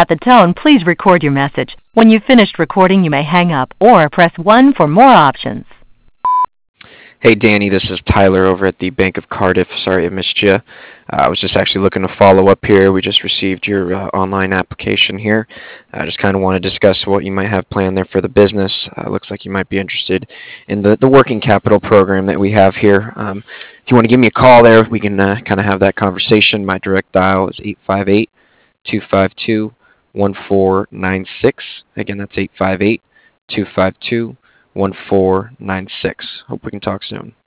At the tone, please record your message. When you've finished recording, you may hang up or press 1 for more options. Hey Danny, this is Tyler over at the Bank of Cardiff. Sorry I missed you. I was just actually looking to follow up here. We just received your online application here. I just kind of want to discuss what you might have planned there for the business. Looks like you might be interested in the working capital program that we have here. If you want to give me a call there, we can kind of have that conversation. My direct dial is 858-252-1496. Again, that's 858-252-1496. Hope we can talk soon.